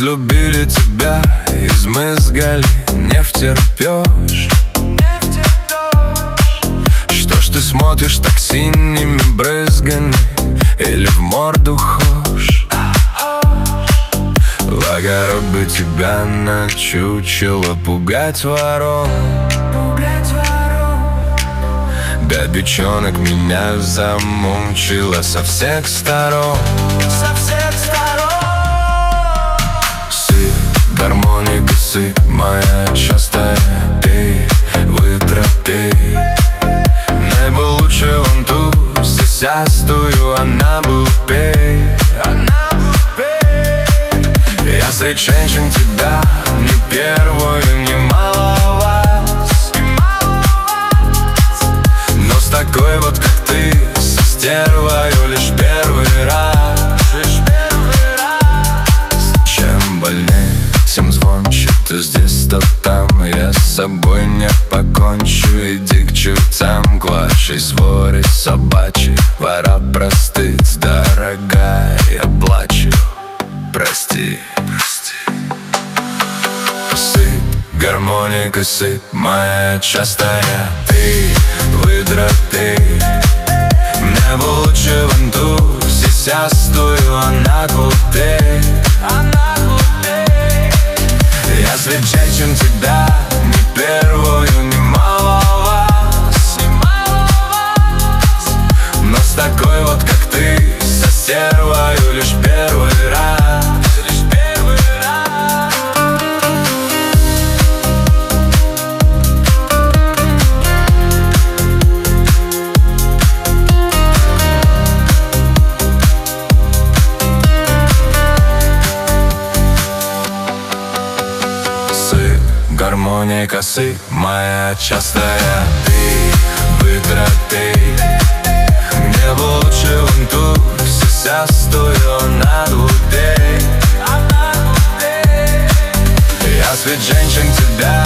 Разлюбили тебя, измызгали, не втерпешь. Что ж ты смотришь так синими брызгами, или в морду хошь? В огород бы тебя на чучело пугать ворон. Да, бечонок меня замучила со всех сторон. Сыпь, гармоника, сыпь, моя частая, ты вытропи. Небо лучше вон ту, сисястую, она был пей. Я среди женщин тебя не первую, не маловать. Но с такой вот, как ты, со стервою лишь первый раз. Чем больнее, тем звонче, то здесь, то там. Я с собой не покончу, иди к чертям. Клашей своре собачий, пора простыть, дорогая, я плачу, прости. Сыпь, гармоника, сыпь, моя частая, ты выдропи. Небо лучше вон ту, сисястую, она глупей. Я светчей, чем тебя, не первую, не маловать. Но с такой вот, как ты, со стервою лишь первый раз. Гармоника, сыпь, моя частая, ты вытропи. Небо лучше вон ту, сисястую, над глупей. Я среди женщин тебя